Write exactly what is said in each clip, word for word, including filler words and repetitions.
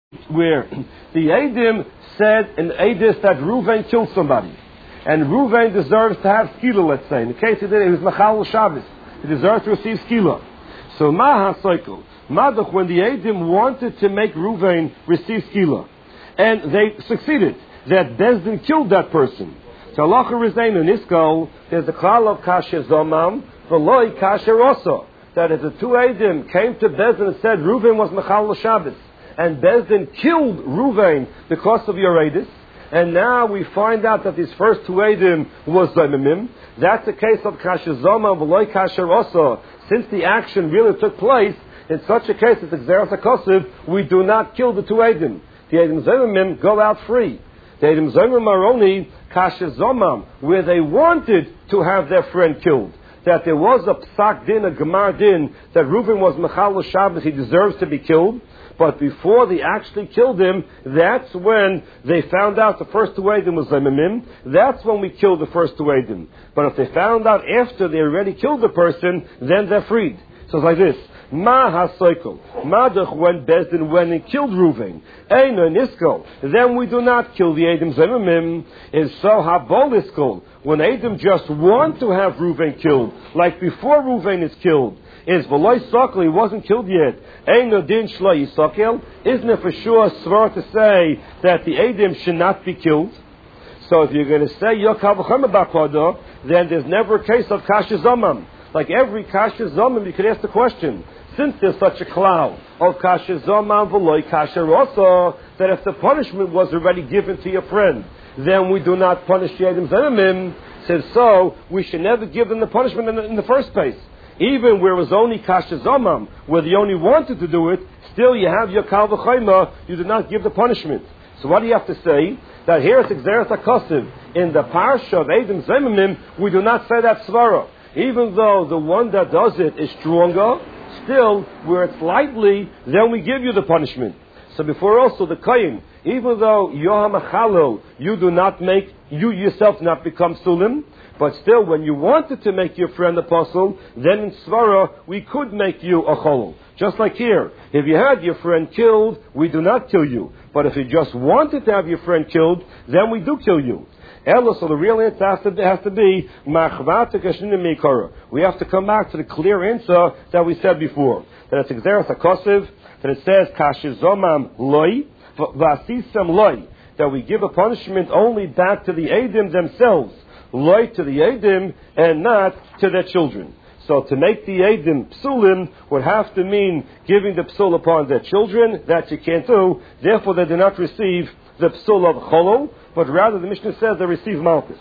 where the Eidim said in Eidis that Reuven killed somebody, and Reuven deserves to have skila, let's say. In the case he did, he was Machal Shabbos. He deserves to receive skila. So Ma HaSoikel, Madach, when the Eidim wanted to make Reuven receive skila, and they succeeded, that Bezdin killed that person. So Allah Rizain in Iskal, there's a klal of Kasher Zomam, V'loi Kasher Oso, that if the two Eidim came to Bezdin and said Reuven was Machal Shabbos, and Bezdin killed Reuven because of your Eidis, and now we find out that these first two Eidim was Zomimim, that's a case of Kasher Zomam, V'loi Kasher Oso. Since the action really took place, in such a case, it's Xeras HaKosiv, we do not kill the two Eidim. The Eidim Zomimim go out free. The Eidim Zomimim are only Kasher Zomam, where they wanted to have their friend killed. That there was a psak din, a gemar din, that Reuven was Mechal Shabbos, he deserves to be killed. But before they actually killed him, that's when they found out the first two Eidim was Zomimim. That's when we killed the first two Eidim. But if they found out after they already killed the person, then they're freed. So it's like this. Ma ha-soikel. Madach, when Bezdin went and killed Reuven. Eino niskol. Then we do not kill the Eidim Zomimim. Is so ha-bol iskol. When Eidim just want to have Reuven killed, like before Reuven is killed, is v'loi sokel, he wasn't killed yet. Eino din shlo yisokel. Isn't it for sure svar to say that the Eidim should not be killed? So if you're going to say Yokav v'chem ba'kodo, then there's never a case of Kasher Zomam. Like every Kasher Zomam, you could ask the question, since there's such a cloud of Kasher Zomam v'loi Kasher Oso, that if the punishment was already given to your friend, then we do not punish the Eidim Zomimim. Says so, we should never give them the punishment in the, in the first place. Even where it was only Kasher Zomam, where they only wanted to do it, still you have your Kal V'chayma, you do not give the punishment. So what do you have to say? That here it's Xeras HaKosiv. In the Parsha of Eidim Zomimim, we do not say that Svara. Even though the one that does it is stronger, still, where it's lightly, then we give you the punishment. So before also the Kayin, even though Yoham Achalil, you do not make, you yourself not become Sulim, but still, when you wanted to make your friend apostle, then in Svara, we could make you a Cholol. Just like here, if you had your friend killed, we do not kill you. But if you just wanted to have your friend killed, then we do kill you. Ella, so the real answer has to, has to be, we have to come back to the clear answer that we said before. That it's Xeras HaKosiv, that it says, Kasher Zomam loi, v'asisam loi, that we give a punishment only back to the Eidim themselves, loi to the Eidim, and not to their children. So to make the Eidim psulim would have to mean giving the psul upon their children, that you can't do, therefore they do not receive the psul of Cholol, but rather the Mishnah says they receive Malchus.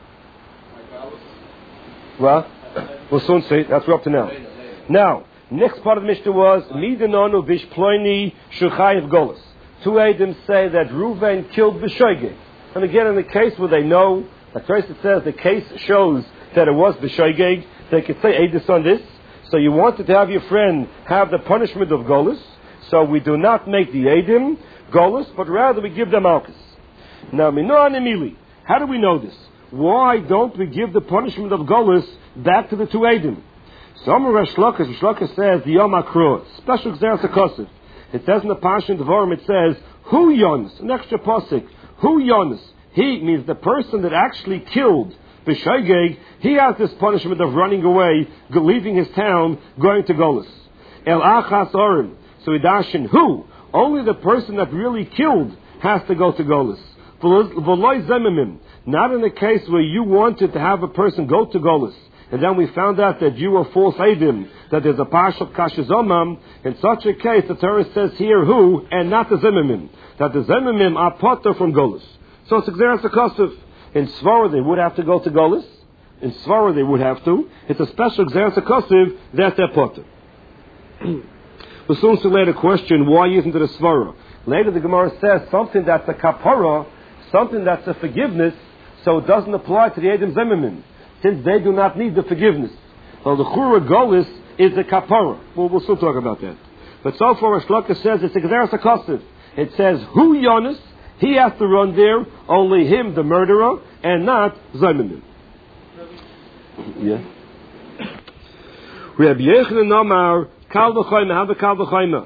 Well, we'll soon see. That's what we're up to now. Now, next part of the Mishnah was Midanonu Vishploini Shuchayev Golos. Two Eidim say that Reuven killed B'shoigeg. And again, in the case where they know, like Christ says, the case shows that it was B'shoigeg, they could say Eidus on this. So you wanted to have your friend have the punishment of Golos. So we do not make the Eidim Golos, but rather we give them Malchus. Now, Minoan Emili, how do we know this? Why don't we give the punishment of Golos back to the two Eidim? So, Amar Shlokas, Shlokas says, the Yom HaKro, special Xeras HaKosiv. It says in the Parsha in Devarim, it says, Hu Yonis, an extra posik, Hu Yonis. He means the person that actually killed B'shoigeg, he has this punishment of running away, leaving his town, going to Golos. El Achas Orim. So we dash in who? Only the person that really killed has to go to Golos. V'loi Zemimim. Not in the case where you wanted to have a person go to Golos, and then we found out that you were false Eidim, that there's a Parsha of Kasher Zomam. In such a case, the Torah says here who, and not the Zemimim. That the Zemimim are potter from Golos. So it's Xeras HaKosiv. In Svara they would have to go to Golos. In Svara they would have to. It's a special Xeras HaKosiv that they're potter. We'll soon see later question, why isn't it a Svara? Later the Gemara says something that's a kapara, something that's a forgiveness, so it doesn't apply to the Eidim Zemimim, since they do not need the forgiveness. So the Chura Golis is a kapara. Well, we'll still talk about that. But so far, Shloka says it's a Xeras HaKosiv. It says, Hu Yonis, he has to run there, only him, the murderer, and not Zemimim. Yeah. Rabbi Yochanan Amar, Kal V'chayma, have a Kal V'chayma.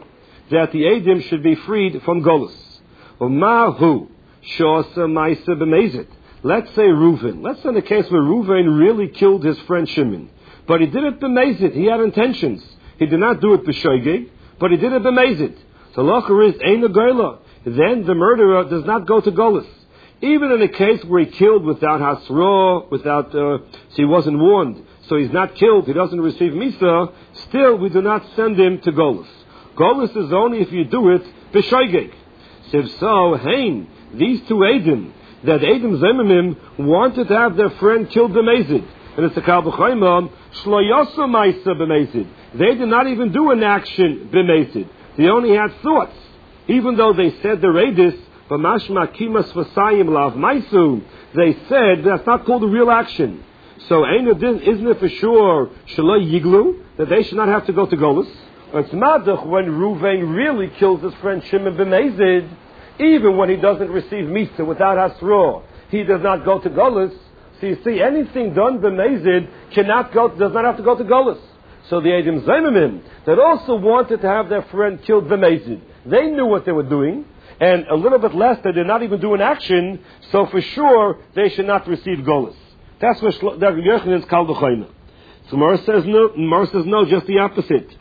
that the Eidim should be freed from Golus. Umahu shosa ma'isa b'mezid. Let's say Reuven. Let's say in the case where Reuven really killed his friend Shimon. But he did it b'mezid. He had intentions. He did not do it b'shoigeg, but he did it b'mezid. So locher is ein goyla. Then the murderer does not go to Golus. Even in a case where he killed without hasra, without, uh, so he wasn't warned, so he's not killed, he doesn't receive misa, still we do not send him to Golus. Golus is only if you do it b'shoigeg. So if so, hein, these two Eidim, that Eidim Zemimim wanted to have their friend killed b'mezid. And it's a Kal B'chaimah, Shlo Yosa Maisa b'mezid. They did not even do an action b'mezid. They only had thoughts. Even though they said the Reidis, B'mashma Kimas Vasayim Lav Maisu, they said that's not called a real action. So isn't it for sure Shlo Yiglu, that they should not have to go to Golus? It's Madach when Reuven really kills his friend Shimon b'mezid, even when he doesn't receive Misa without Hasra, he does not go to Golus. So you see, anything done b'mezid cannot go, does not have to go to Golus. So the Eidim Zemimim, that also wanted to have their friend killed b'mezid, they knew what they were doing, and a little bit less, they did not even do an action, so for sure, they should not receive Golus. That's what the Yochanan is called the So Mor says no, Mor says no, just the opposite.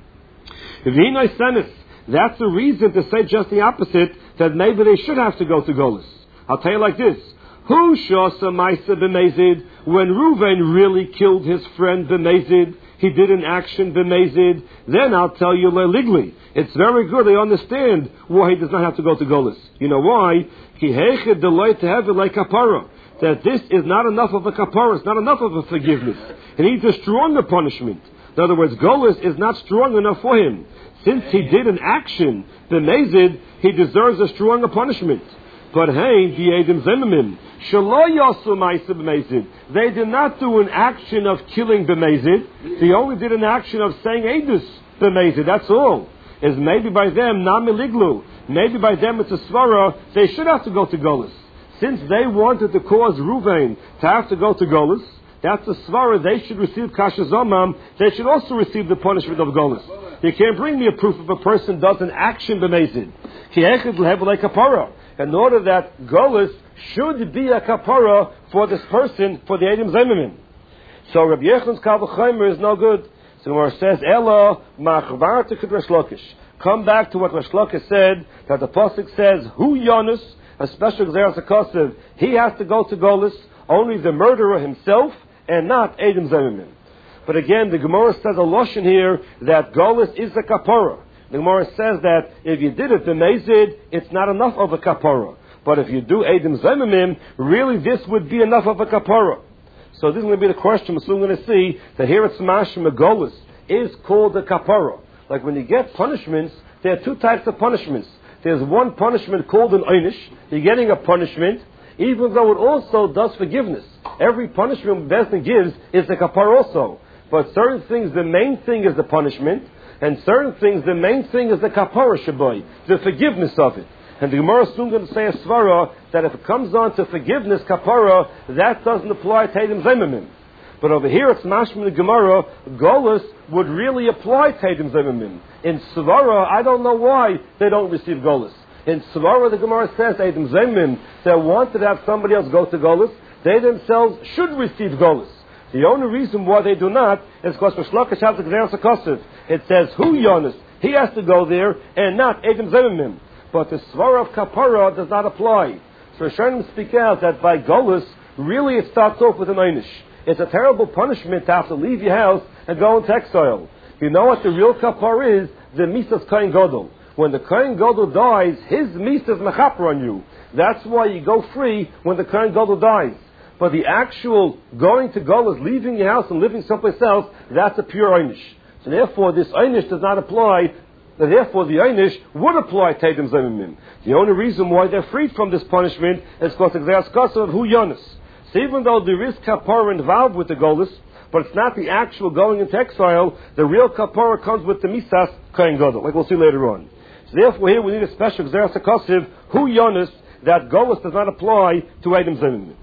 That's the reason to say just the opposite, that maybe they should have to go to Golus. I'll tell you like this. Who shosa ma'isa b'mezid? When Reuven really killed his friend b'mezid, he did an action b'mezid, then I'll tell you leligli. It's very good, I understand why he does not have to go to Golus. You know why? Ki heched deloy to have it like kapara. That this is not enough of a kapara, it's not enough of a forgiveness. He needs a stronger punishment. In other words, Golus is not strong enough for him. Since he did an action, b'mezid, he deserves a stronger punishment. But hey, the Eidim Zemimim, Shalo Yosu Ma'isa b'mezid. They did not do an action of killing b'mezid. They only did an action of saying Eidus b'mezid. That's all. Is maybe by them Nami Liglu. Maybe by them it's a svara. They should have to go to Golus. Since they wanted to cause Reuven to have to go to Golus, that's a svara. They should receive kasha zomam. They should also receive the punishment of Golus. You can't bring me a proof if a person does an action b'mezid. Ki echad l'hev like kapara. In order that Golus should be a kapara for this person, for the Eidim Zemimim. So Rabbi Yechan's Kal V'chaimer is no good. So Gemara says, Elo ma'achvar to Rash Lakish. Come back to what Rash Lakish said, that the pasuk says, Hu Yonus, a special Gzeras HaKosev, he has to go to Golus, only the murderer himself, and not Eidim Zemimim. But again, the Gemara says a lashon here that Golus is a kapara. The Gemara says that if you did it b'mezid, it's not enough of a kapara. But if you do Eidim Zemimim, really this would be enough of a kapara. So this is going to be the question we're soon going to see, that here it's Mashma Golus is called a kapara. Like when you get punishments, there are two types of punishments. There's one punishment called an einish. You're getting a punishment, even though it also does forgiveness. Every punishment Bezdin gives is a kapara also. But certain things, the main thing is the punishment, and certain things, the main thing is the kapara shaboy, the forgiveness of it. And the Gemara is soon going to say a svara that if it comes on to forgiveness, kapara, that doesn't apply to Eidim Zemimim. But over here it's mashma the Gemara, Golus would really apply to Eidim Zemimim. In svara, I don't know why they don't receive Golus. In svara, the Gemara says Eidim Zemimim, they wanted to have somebody else go to Golus, they themselves should receive Golus. The only reason why they do not is because Rash Lakish has the Gzeras HaKosev. It says, Hu Yonus, he has to go there, and not Eidim Zemimim. But the svara of kapara does not apply. So Rishonim speak out that by Golus, really it starts off with an einish. It's a terrible punishment to have to leave your house and go into exile. You know what the real kapara is? The misas Kohen Gadol. When the Kohen Gadol dies, his misas mechaper on you. That's why you go free when the Kohen Gadol dies. But the actual going to Golus, leaving your house and living someplace else, that's a pure einish. So therefore, this einish does not apply. Therefore, the einish would apply to Eidim Zemimim. The only reason why they're freed from this punishment is because of the Gzeras HaKosev of Hu Yonus. So even though there is kapara involved with the Golus, but it's not the actual going into exile, the real kapara comes with the misas Kohen Gadol, like we'll see later on. So therefore, here we need a special Gzeras HaKosev Hu Yonus, that Golus does not apply to Eidim Zemimim.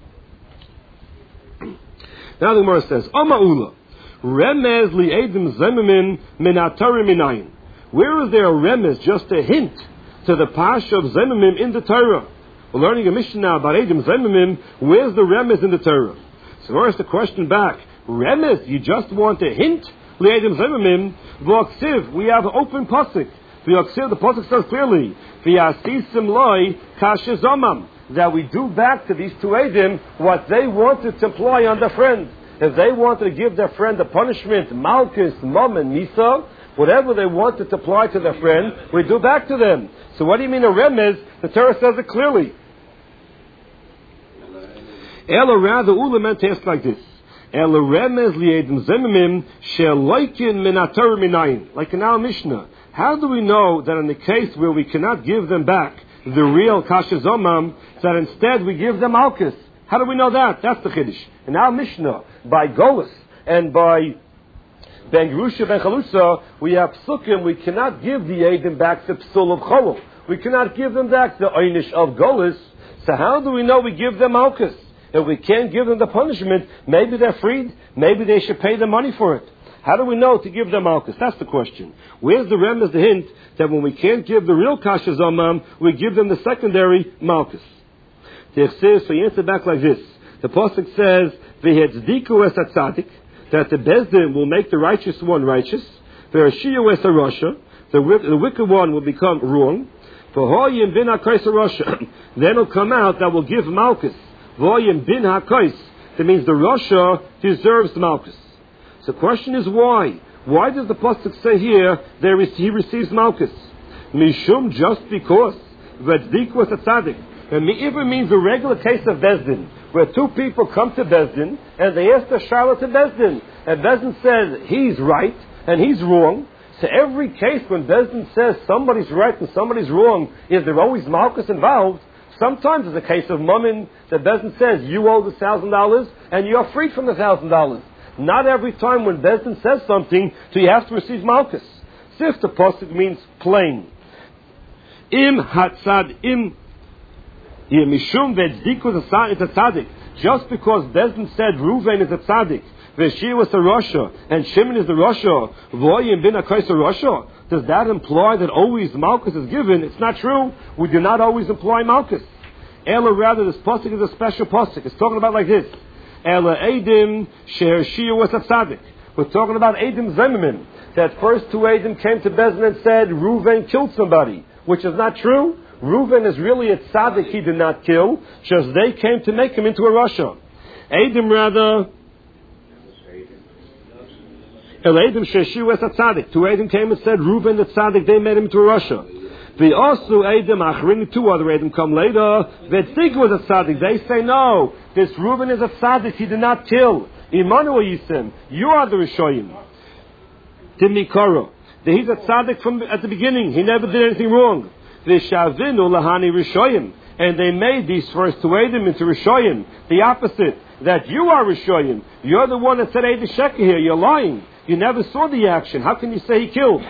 Now the Gemara says, Oma Ula, Remez li Eidim Zemimim min atari minayin. Where is there a remez, just a hint, to the Pasha of Zemimim in the Torah? We're learning a mission now about Eidim Zemimim. Where's the remez in the Torah? So where's the question back? Remez, you just want a hint? Eidim Zemimim, V'oksiv, we have an open pasuk. V'oksiv, the pasuk says clearly, V'yasisim loy kasha zomam, that we do back to these two Eidim what they wanted to apply on their friend. If they wanted to give their friend a punishment, Malchus, Mom, and Misa, whatever they wanted to apply to their friend, we do back to them. So what do you mean a remez? The Torah says it clearly. Ela rather Uleman tests like this. Ela remez li'edim zemimim she'loikin min haTorah minayin. Like in our Mishnah. How do we know that in the case where we cannot give them back the real kasha zomam, that instead we give them malchus? How do we know that? That's the Chiddush. In our Mishnah, by Golus and by Ben Yerusha Ben Chalusa, we have psukim. We cannot give the Eidim back the psul of Cholul. We cannot give them back the einish of Golus. So how do we know we give them malchus? If we can't give them the punishment, maybe they're freed. Maybe they should pay the money for it. How do we know to give them malchus? That's the question. Where's the remez, the hint, that when we can't give the real kasha zomam, we give them the secondary malchus? So you answer back like this. The pasuk says, "V'hetzdiku es hatzadik," that the bezdin will make the righteous one righteous. V'rashiyu es harasha, the the wicked one will become wrong. V'hoyim bin hakos harasha, then it'll come out that will give malchus. V'hoyim bin hakos, that means the rasha deserves malchus. So the question is why? Why does the pasuk say here there is he receives malchus? Mishum, just because. V'hetzdiku es hatzadik. And even means a regular case of Bezdin, where two people come to Bezdin and they ask the Shaila to Bezdin, and Bezdin says he's right and he's wrong. So every case when Bezdin says somebody's right and somebody's wrong, is there always malchus involved? Sometimes it's a case of Mammon that Bezdin says you owe the thousand dollars and you are freed from the thousand dollars. Not every time when Bezdin says something do you have to receive malchus. Sif the pasuk means plain. Im hatzad im. Mishum ve'tzdiku is a tzaddik. Just because Bezdin said Reuven is a tzaddik, Veshir was a Rasha, and Shimon is the Rasha, Voyim bin hakos Rasha, does that imply that always malchus is given? It's not true. We do not always employ malchus. Ela, rather, this pasuk is a special pasuk. It's talking about like this. Ela Eidim she'Shir was a tzaddik. We're talking about Eidim Zemimim. That first two Eidim came to Bezdin and said Reuven killed somebody, which is not true. Reuven is really a tzaddik he did not kill, just they came to make him into a rasha. Eidim rather, El Eidim she'Shiu es a tzaddik. Two Eidim came and said Reuven the tzaddik, they made him into a rasha. The also Eidim achrin, two other Eidim come later, Vetzdik was a tzaddik. They say no, this Reuven is a tzaddik he did not kill. Immanuel Yisem, you are the Rishoyim. Timikoro, he's a tzaddik from at the beginning. He never did anything wrong. V'shavinu lahani rishoyim, and they made these first two Eidim into rishoyim. The opposite, that you are rishoyim. You're the one that said Eid Sheker here. You're lying. You never saw the action. How can you say he killed?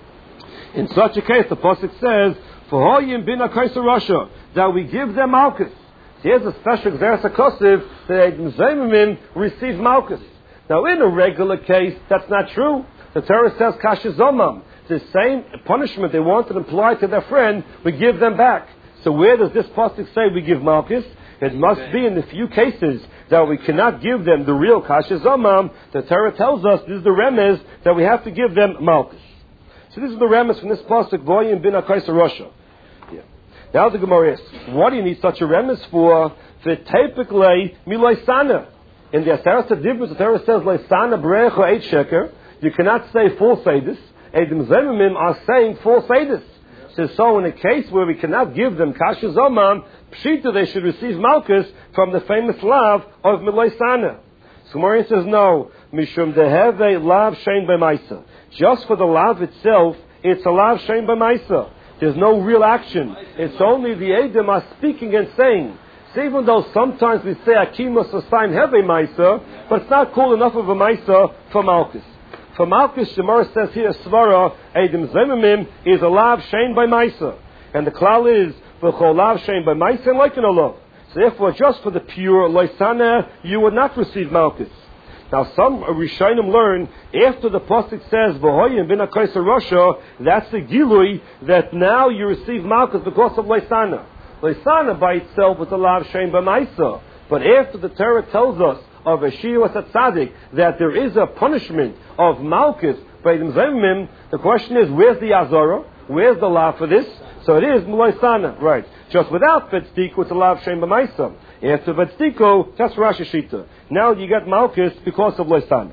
In such a case, the pasuk says, "V'hoyim bin hakos harasha," that we give them malchus. Here's a special exeres hakosiv that Eidim Zemimim receive malchus. Now, in a regular case, that's not true. The Torah says kasha zomam. The same punishment they wanted to apply to their friend, we give them back. So where does this pasuk say we give malchus? It must be in the few cases that we cannot give them the real kasha zomam. The Torah tells us this is the remez that we have to give them malchus. So this is the remez from this pasuk, Voyim bin hakos harasha. Yeah. Now the Gemara asks, what do you need such a remez for? For typically miloisana. In the Aseret HaDibros, the Torah says loisana brecha Eid Sheker. You cannot say full seidus. Eidim Zemimim are saying false seidus. So, so in a case where we cannot give them kasha zomam, pshita they should receive malchus from the famous lav of miloisana. So Gemara says no, mishum deheve lav shein b'maisa. Just for the lav itself, it's a lav shein b'maisa. There's no real action. It's only the Eidim are speaking and saying. So even though sometimes we say akimus or sign have a maisa, but it's not cool enough of a maisa for malchus. For malchus, Shemar says here, svara Eidim Zemimim is a lav shein by maisa, and the klal is v'chol lav shein by maisa like an olav. So therefore, just for the pure loisana, you would not receive malchus. Now some Rishonim learn after the pasuk says V'hoyim bin HaKoser Rasha, that's the gilui that now you receive malchus because of Leisana. Leisana by itself is a lav shein b'maisa, but after the Torah tells us of a shiur tzaddik that there is a punishment of malchus by Eidim Zomimim, the question is where's the azara? Where's the lav for this? So it is Leisana, right? Just without Betzdiko, it's a lav shein b'maisa. After Betzdiko, that's Rashi Shita. Now you get malchus because of Leisana.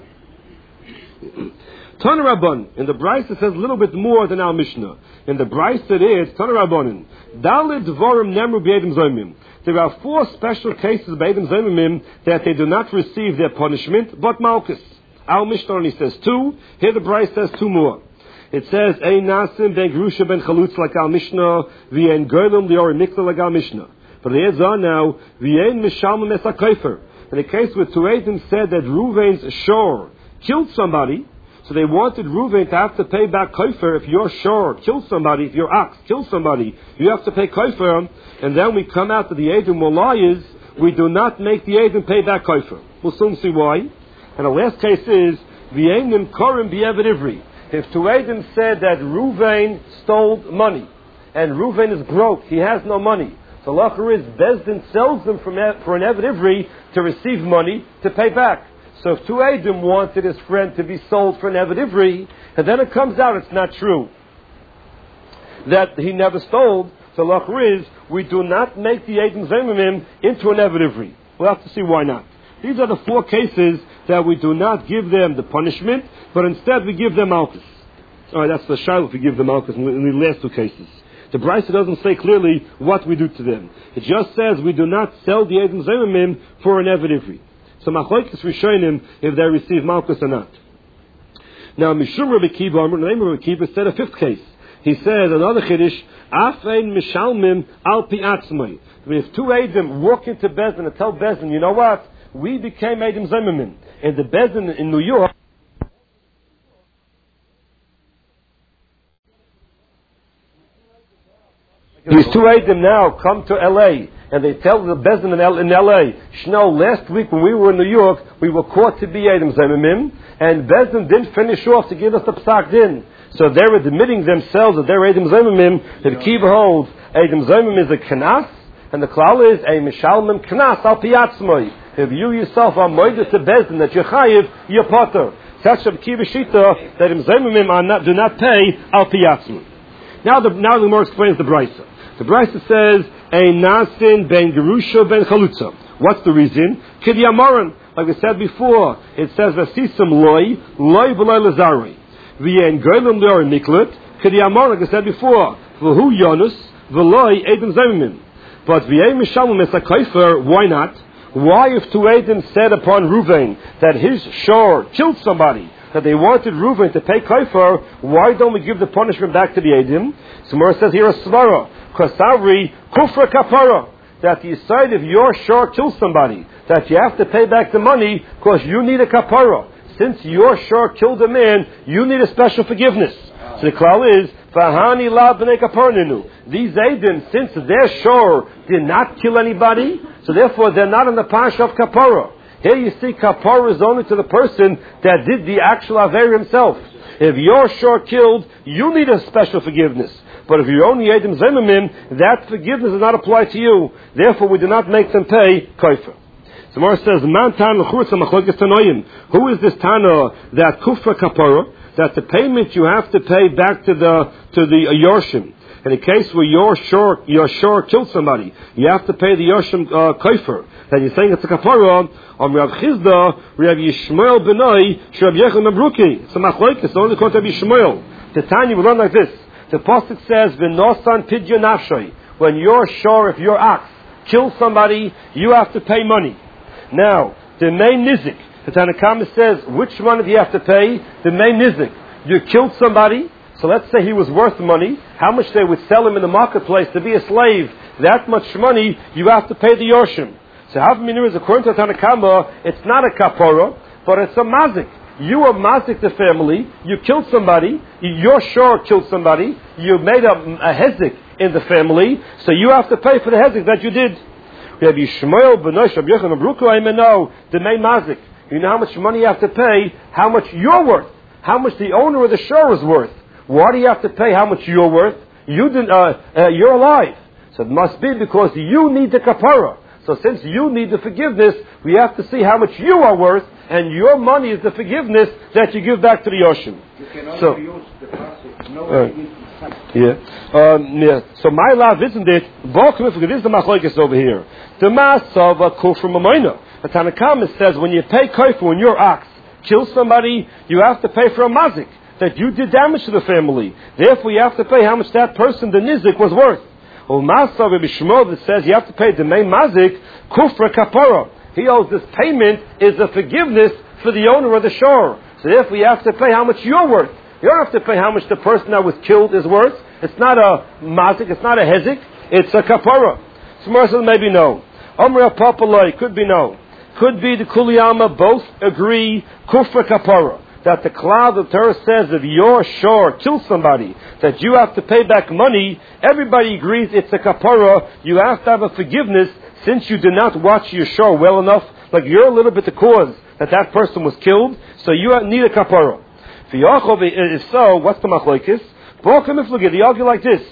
Tana Rabban, in the Brisa it says a little bit more than our Mishnah. In the Brisa it is, Tana Rabbanin, Dalid Dvorim Nemru B'Eidim Zomim. There are four special cases of B'Eidim Zomim that they do not receive their punishment, but malchus. Our Mishnah only says two, here the Brisa says two more. It says, Ein Nasim Ben Gerusha Ben Chalutz like our Mishnah, V'Ein Goylem Liori Mikla like our Mishnah. But it is on now, V'Ein Mishalmim Es HaKofer. In the case where Tureidim said that Ruvain's shor killed somebody, so they wanted Reuven to have to pay back kofer. If your shor killed somebody, if your ox killed somebody, you have to pay kofer. And then we come out to the Edom Molayas, we do not make the Edom pay back kofer. We'll soon see why. And the last case is V'Einim Korim B'Evet Ivri. If Tureidim said that Reuven stole money, and Reuven is broke, he has no money. So Lacher is Bezdin sells them from, for an Eved Ivri to receive money to pay back. So if two Edom wanted his friend to be sold for an Eved Ivri, and then it comes out it's not true that he never stole, so Lacher is, we do not make the Edom Zomimim into an Eved Ivri. We'll have to see why not. These are the four cases that we do not give them the punishment, but instead we give them malchus. Alright, that's the shayla if we give them malchus in the last two cases. The Brisa doesn't say clearly what we do to them. It just says we do not sell the Edom Zomimim for an Eved Ivri. So machlokes rishonim if they receive malchus or not. Now Mishum Rabbi Kiva, the name of Rabbi Kiva, said a fifth case. He says another chiddush, Afein Mishalmim Al Pi Atzmai. If two Edom walk into Bezdin and tell Bezdin, you know what? We became Edom Zomimim. And the Bezdin in New York, these two Edom now come to L A and they tell the Bezdin in, L- in L A, Shno, last week when we were in New York, we were caught to be Edom Zomimim, and Bezdin didn't finish off to give us the Psak Din. So they're admitting themselves that they're Edom Zomimim. The Kiva holds Edom Zomimim is a Knas, and the Klal is a Mishalmim Knas Al Pi Atzmai. If you yourself are moided to Bezdin that you're chayiv, you're potter. Such a Kiva Shita that Edom Zomimim are not, do not pay Al Pi Atzmai. Now the now the Gemara explains the Brisa. The Brisa says, Ein Nasin Ben Gerusha Ben Chalutza. What's the reason? Kidi Amoran. Like we said before, it says, Vasisim Loi, Loi V'loi Lazari. V'yen Goylem Loi Miklet, Kidi Amoran, like I said before, V'hu Yonus, V'loi Edom Zomimim. But V'yen Mishalmim Es HaKofer, why not? Why if two Edom said upon Reuven that his shor killed somebody, that they wanted Reuven to pay kofer, why don't we give the punishment back to the Edom? So Mora says here a svara, Kosavri kufra kapara, that you decide if your shor kills somebody, that you have to pay back the money because you need a kapara. Since your shor killed a man, you need a special forgiveness. So the klal is, Fahani la b'nei kaparninu. These Edom, since their shor did not kill anybody, so therefore they're not in the parsha of kapara. Here you see kapara is only to the person that did the actual aver himself. If your shor killed, you need a special forgiveness. But if you're only Edom Zomimim, that forgiveness does not apply to you. Therefore, we do not make them pay kofer. So Mora says, Man tan l'churtza machlokes tanoim. Who is this tana that kufra kapara, that the payment you have to pay back to the to the uh, yorshim? In a case where your shor your shor killed somebody, you have to pay the yorshim uh, kofer. Then you're saying it's a kapara. On Rav Chizda, Rav Yishmael benoi, Rav Yechon Mabruki. It's a machlokes. It's only called Rav Yishmael. The Tanya will run like this. The pasuk says, "V'nosan pidyon nafshay." When your shor, if your ox kills somebody, you have to pay money. Now, the main nizik, the Tanakhama says, which one do you have to pay? The main nizik. You killed somebody, so let's say he was worth money. How much they would sell him in the marketplace to be a slave? That much money you have to pay the yorshim. So Havminir is according to Tanakhama, it's not a kapara, but it's a mazik. You are mazik the family, you killed somebody, your shor killed somebody, you made a, a hezek in the family, so you have to pay for the hezek that you did. We have Yishmael, Benosh, Rabbi Yechon, Abruku, I know, the main mazik. You know how much money you have to pay, how much you're worth, how much the owner of the shore is worth. Why do you have to pay how much you're worth? You didn't, uh, uh, you're alive. So it must be because you need the kapara. So since you need the forgiveness, we have to see how much you are worth, and your money is the forgiveness that you give back to the ocean. You can also So, use the plastic. No, uh, yeah. Um, yeah. So my love, isn't it? This is the machlokes over here. The masav a kufr mamayna. The Tanakhama says when you pay kofar, when your ox kills somebody, you have to pay for a mazik, that you did damage to the family. Therefore, you have to pay how much that person, the nizik, was worth. Well, masav Rabbi Shmuel that says you have to pay the main mazik kufra kapara. He owes this payment is a forgiveness for the owner of the shore. So therefore, you have to pay how much you're worth. You don't have to pay how much the person that was killed is worth. It's not a mazik, it's not a hezik, it's a kapara. Some says maybe no. Omra papaloi could be no. Could be the kuliyama both agree kufra kapara. That the cloud of Torah says if your shore kills somebody, that you have to pay back money. Everybody agrees it's a kapara. You have to have a forgiveness since you did not watch your shore well enough. Like you're a little bit the cause that that person was killed, so you need a kapara. If so, what's the machlokes? They argue like this.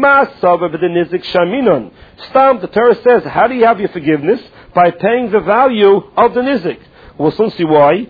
Stam, the Torah says, how do you have your forgiveness? By paying the value of the nizik. We'll soon see why.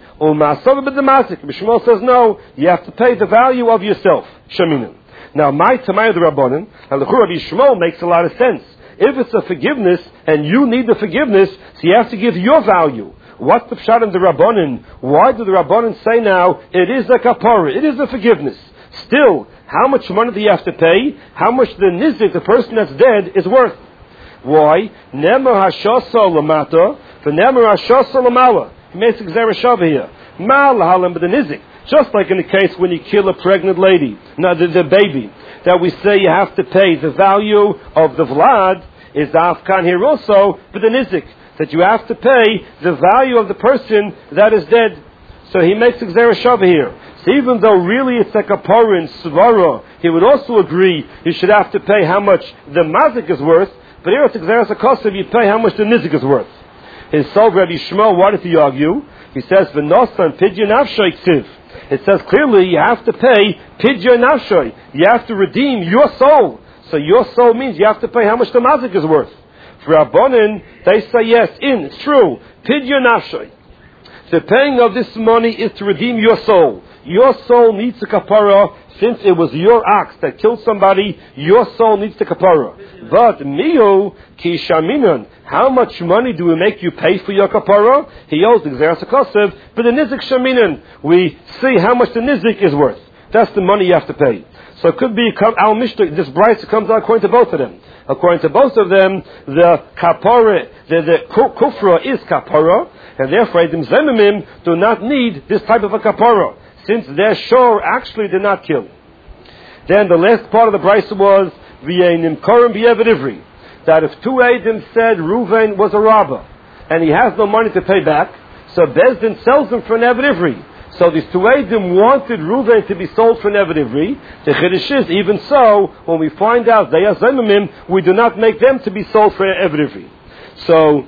Shmuel says, no, you have to pay the value of yourself. Shaminan. Now, my Tamay the Rabbanan, and the Rabbi Shmuel makes a lot of sense. If it's a forgiveness, and you need the forgiveness, so you have to give your value. What's the pshat in the Rabbanan? Why do the Rabbanan say now, it is a kapara, it is a forgiveness? Still, how much money do you have to pay? How much the nizik, the person that's dead, is worth? Why? Nemer hashasa lamata, for nemer hashasa lamala. He makes exera shava here. Mal halam but the nizik. Just like in the case when you kill a pregnant lady, no, the, the baby, that we say you have to pay the value of the vlad, is the afkan here also, but the nizik, that you have to pay the value of the person that is dead. So he makes exera shava here. So even though really it's like a kapara in svara, he would also agree you should have to pay how much the mazik is worth, but here it's exera sakosov, you pay how much the nizik is worth. His soul, Rabbi Shmuel, what does he argue? He says, v'nosan pidyon nafshoy ksiv. It says clearly you have to pay pidyon nafshoy. You have to redeem your soul. So your soul means you have to pay how much the mazik is worth. For Rabbanan, they say yes, in, it's true, pidyon nafshoy. The paying of this money is to redeem your soul. Your soul needs a kapara. Since it was your ox that killed somebody, your soul needs the kapara. But miu ki shaminan, how much money do we make you pay for your kapara? He owes the gzeras hakosev, but the nizik shaminan, we see how much the nizik is worth. That's the money you have to pay. So it could be al mishtak. This price comes out according to both of them. According to both of them, the kapara, the, the kufra is kapara, and therefore the zemimim do not need this type of a kapara, since their shore actually did not kill. Then the last part of the brisa was v'yenim korim b'yevad ivri, that if two Eidim said Reuven was a robber and he has no money to pay back, so Bezdin sells him for an Eved Ivri. So these two Eidim wanted Reuven to be sold for an Eved Ivri. The Chiddush is, even so, when we find out they are Zemimim, we do not make them to be sold for an Eved Ivri. So,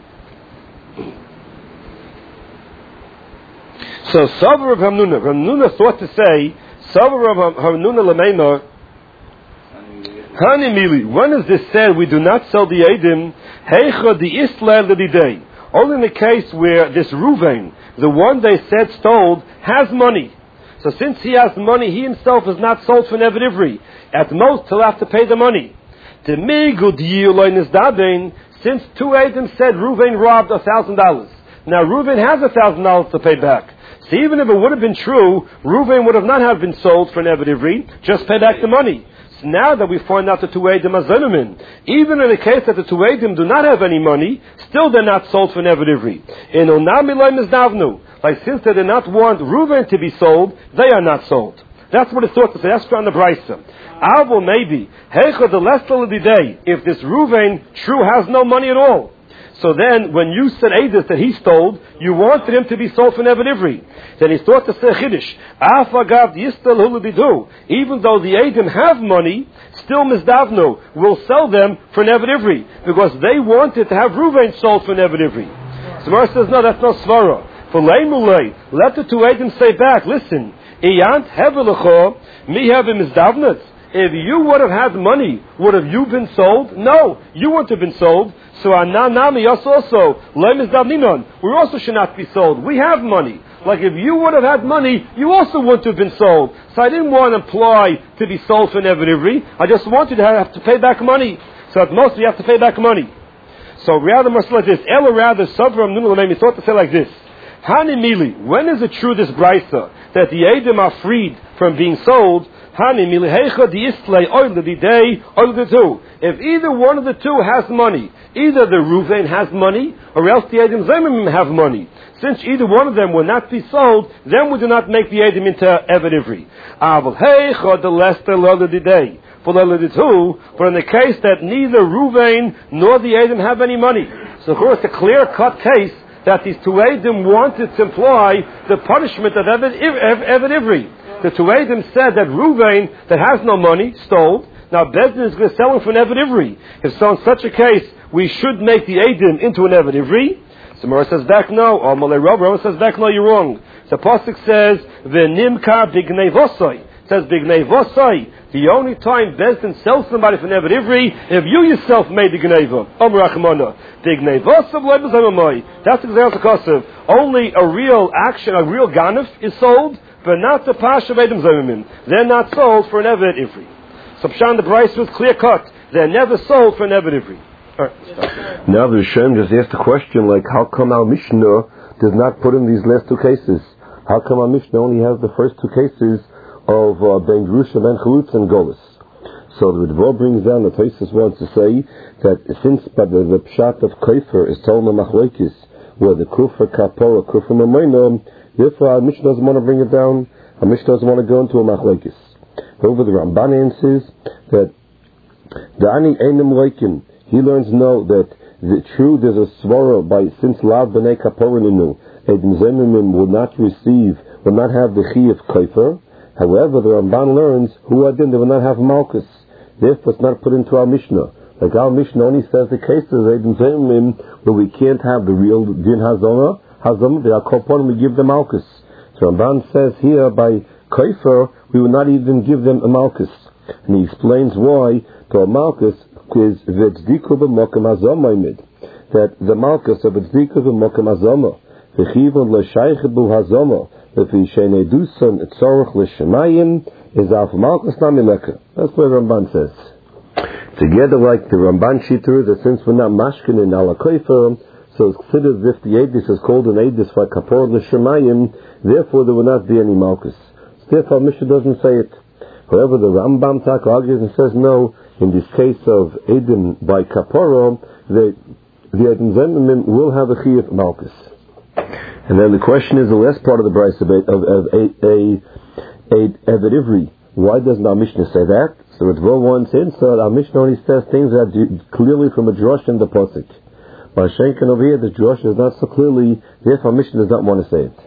so Savar of Hamnuna, Hamnuna thought to say, Savar of Hamnuna Lameimah, Hanimili, when is this said we do not sell the Eidim? Heicha the Isla Lididei. Only in the case where this Reuven, the one they said stole, has money. So since he has money, he himself is not sold for an Eved Ivri. At most, he'll have to pay the money. Since two Eidim said Reuven robbed a thousand dollars. Now Reuven has a thousand dollars to pay back. So even if it would have been true, Reuven would have not have been sold for an Eved Ivri, just pay back the money. So now that we find out the two Eidim are Zenumin, even in the case that the two Eidim do not have any money, still they're not sold for an Eved Ivri. In Onam Eloim Mizdavnu, like since they did not want Reuven to be sold, they are not sold. That's what it's thought to say. That's on the Brisa. Avo maybe, Heicha the less day, if this Reuven true has no money at all. So then, when you said Eidus that he stole, you wanted him to be sold for an Eved Ivri. Then he thought to say Chiddush, Afagav Yistel Hulubidu. Even though the Eidim have money, still Mizdavnu will sell them for an Eved Ivri, because they wanted to have Reuven sold for an Eved Ivri. So Mar says, no, that's no svara. For Leimulei, let the two Edom say back, listen, Iyant Hevelecho, mi hevim is davnat. If you would have had money, would have you been sold? No, you wouldn't have been sold. So Ananami us also, Leim is davninon. We also should not be sold. We have money. Like if you would have had money, you also wouldn't have been sold. So I didn't want to imply to be sold for Nevid Ivri. I just wanted to have to pay back money. So at most you have to pay back money. So rather must like this. Ella rather Sabram Nunulaim thought to say like this. Hani Mili, when is it true this brisa that the Edom are freed from being sold? Hani Mili Heicha the Istlay oil the day oil the two. If either one of the two has money, either the Ruvain has money, or else the Edom Zemim have money. Since either one of them will not be sold, then we do not make the Edom into Eved Ivri. Aval Heicha the Lester Lola the day. For the two, but in the case that neither Ruvain nor the Edom have any money. So of course, a clear-cut case that these two Edom wanted to imply the punishment of Eved Ivri. The two Edom said that Ruvain, that has no money, stole. Now Bezdin is going to sell him for an Eved Ivri. If so, in such a case, we should make the Edom into an Eved Ivri. So Mora says back no, or Malay Rob, Rob says back no, you're wrong. So Pasuk says, V'nimka bignei vosoi. Says bignei vosoi. The only time Bezdin sells somebody for Eved Ivri, if you yourself made the Gneva. Om Rachmana. Bignei vosov lebezamamoi. That's exactly the only a real action, a real ganef is sold, but not the Pasha of Edom Zemimim. They're not sold for an Eved Ivri. So Pshan the price was clear cut. They're never sold for an Eved Ivri. Right, now the Shem just asked a question like, how come our Mishnah does not put in these last two cases? How come our Mishnah only has the first two cases of uh, Ben Grusha, Ben Chalutz, and Golis? So the Ridvo brings down, the Tosfos wants to say that since by the, the Pshat of Kaifer is told in Machlokes, where the Kufra Kapora, Kufra Mamayno, therefore our Mishnah doesn't want to bring it down, our Mishnah doesn't want to go into a Machlokes. However, the Ramban answers that the Ani Einim Leikin, he learns no, that the true there's a svara by since Lav B'nei Kaporininu, Edom Zemimim will not receive, will not have the Chi of Kaifer. However, the Ramban learns who adin they will not have Malchus. Therefore, it's not put into our Mishnah. Like our Mishnah only says the cases Edom Zemimim where we can't have the real Din Hazama, Hazam, they are Koponim, we give them Malchus. So Ramban says here by Kaifer we will not even give them a Malchus. And he explains why to a Malchus is V'tzdiku b'mokem hazama imid. That the Malchus of V'tzdiku b'mokem hazama v'chivon l'shayich b'u hazama v'fi dusan tzorach l'shemayim is af Malchus namileka. That's what Ramban says. Together, like the Ramban Shiter, that since we're not mashkin in ala koifer, so it's considered as if the Edis is called an Edis for kapor l'shemayim, therefore there will not be any Malchus. So therefore Mishnah doesn't say it. However, the Rambam Tak argues and says no. In this case of Edom by Kaporo, the the Edom Zemimim will have a Chi of Malchus. And then the question is the last part of the Bryce of, of, of a, a, a Eved Ivri. Why doesn't our Mishnah say that? So Ritvo wants in, so our Mishnah only says things that are clearly from a Drosh and the Posik. By Shenkan over here, the Drosh is not so clearly, therefore our Mishnah does not want to say it.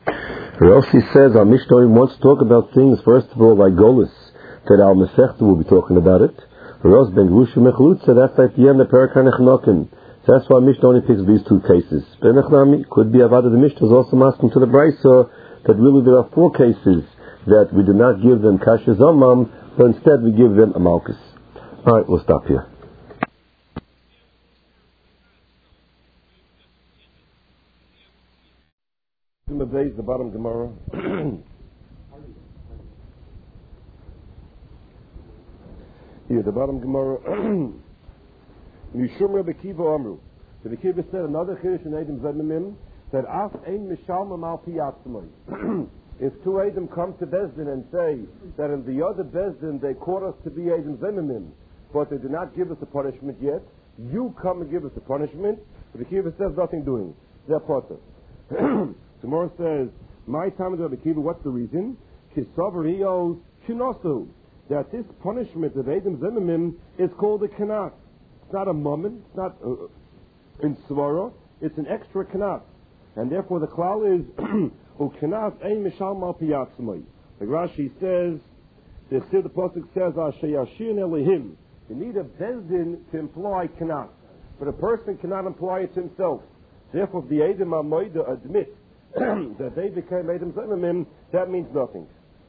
Or else he says our Mishnah only wants to talk about things, first of all, like Golis, that our Masechta will be talking about it. Ros ben Grusha Mechalutza, that's at the end of Parakhan Echnokin. So that's why Mishnah only picks these two cases. Ben Echnami could be Avada the Mishnah is also asking to the Brisa that really there are four cases that we do not give them Kasha Zomam, but instead we give them a Malchus. Alright, we'll stop here. The bottom Gemara. Here, the bottom Gemara. Mishum Rebbe Kiva Amru. Rebbe Kiva said another Chiddush in Edom Zemimim that Af Ein Mishalmam Al Piyatzmai. If two Edom come to Bezdin and say that in the other Bezdin they caught us to be Edom Zemimim, but they did not give us a punishment yet, you come and give us a punishment. Rebbe Kiva says nothing doing. They're potter. Tomorrow says, my time of Rebbe Kiva, what's the reason? Kisavar Iyos Kinosu. That this punishment of Edom Zemimim is called a kanat. It's not a moment, it's not uh, in svara, it's an extra kanat. And therefore the klal is, ukanat ein mishal mal piyatzmai. Like Rashi says, the the Pasuk says, Ashayashin elihim. You need a bezdin to imply kanat. But a person cannot imply it to himself. Therefore, if the Edom HaMoida admit that they became Edom Zimmerman, that means nothing.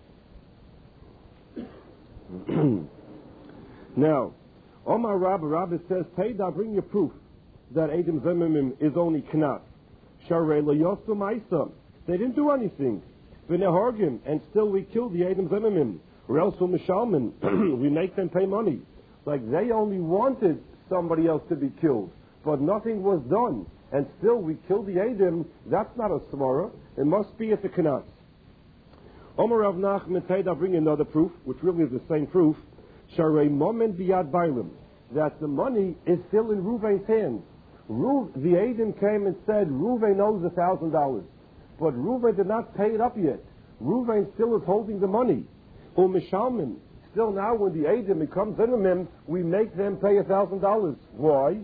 Now, Omar Rabba Rabba says, Teda, bring your proof that Edom Zimmerman is only Knas. Sharei lo yosu ma'isa. They didn't do anything. V'nehorgim, and still we killed the Edom Zimmerman. Or else mishalman, we make them pay money. Like they only wanted somebody else to be killed, but nothing was done, and still we killed the Edom. That's not a svara. It must be at the Knas. Omar Rav Nachman Teda, bring another proof, which really is the same proof. Sharei momen biyad bailim, that the money is still in Reuven's hands. Ruv, the Edom came and said, Reuven owes a thousand dollars, but Reuven did not pay it up yet. Reuven still is holding the money. Umishalman, still now when the Edom becomes Zimmerman, we make them pay a thousand dollars. Why?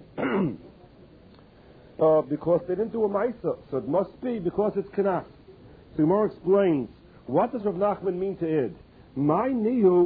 uh, because they didn't do a Maisa, so it must be because it's Knas. So Gemara explains, what does Rav Nachman mean to Id? My nihu